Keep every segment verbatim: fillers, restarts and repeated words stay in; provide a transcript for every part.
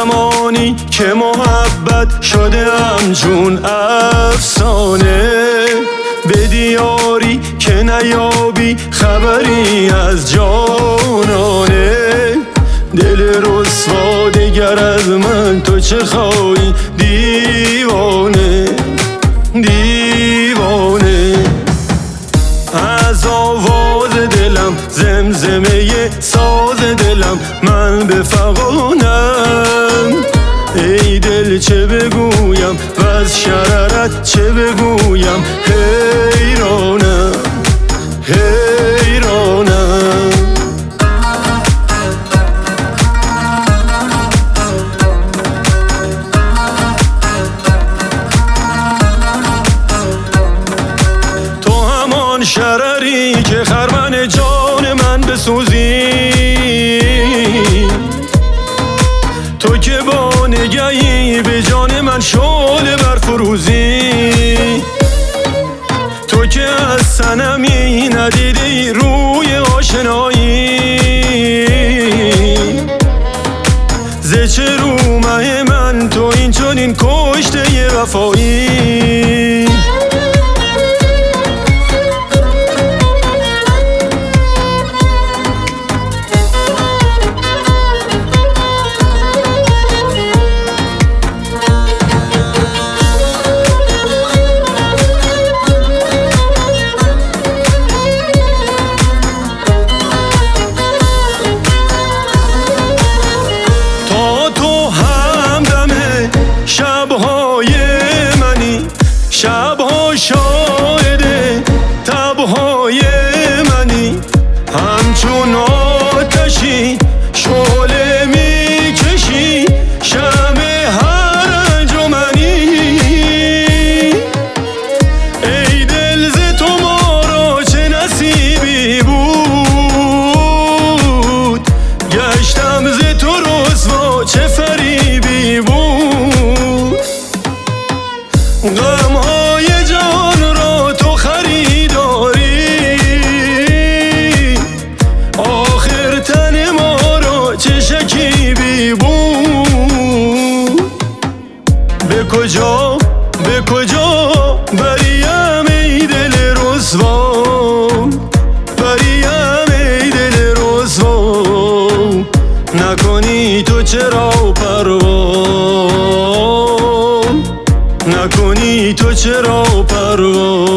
زمانی که محبت شده همچون افسانه، به دیاری که نیابی خبری از جانانه. دل رسوا دگر از من تو چه خواهی دیوانه دیوانه. از آواز دلم زمزمه ساز دلم من بفغانم. ای دل چه بگویم و از شررت چه بگویم، حیرانم حیرانم. تو همان شرری که خرمن جان من بسوزی، تو که با نگهی به جان من شعله برفروزی. تو که از صنمی ندیدی روی آشنایی، ز چه رو مه من تو این چنین کشته وفایی. شبها شاهده تبهای منی، همچون آتشی شعله میکشی شمع هر انجمنی. ای دل ز تو ما را چه نصیبی بود، گشتم ز تو رسوا چه فریبی بود. غمهای جان را تو خریداری، آخر تن ما را چه شکیبی بود. به کجا به کجا بریم ای دل رسوا، بریم ای دل رسوا. نکنی تو چرا پروا، نکنی تو چرا پروا.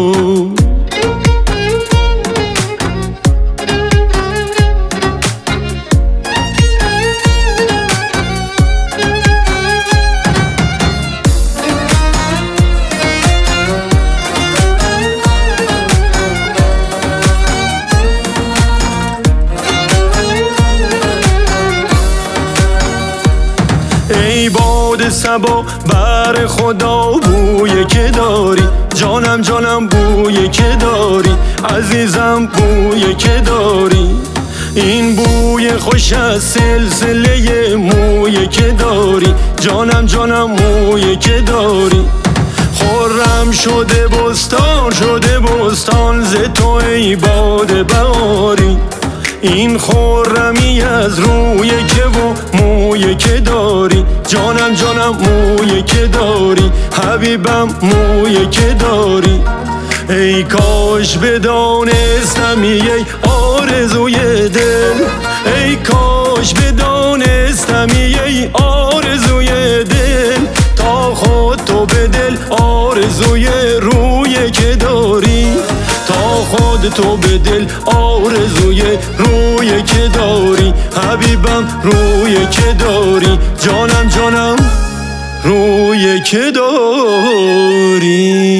ای باد صبا بر خدا بوی که داری، جانم جانم بوی که داری، عزیزم بوی که داری. این بوی خوش از سلسله موی که داری، جانم جانم موی که داری. خرم شده بستان شده بستان ز تو ای باد بهاری. این خرمی از روی که و موی که داری، جانم جانم موی که داری، حبیبم موی که داری. ای کاش بدانستمی ای آرزوی دل، ای کاش بدانستمی ای آرزوی دل. تا خود تو به دل آرزوی روی که داری، تا خود تو به دل آرزوی روی که داری. حبیبم روی که داری، جانم جانم روی که داری.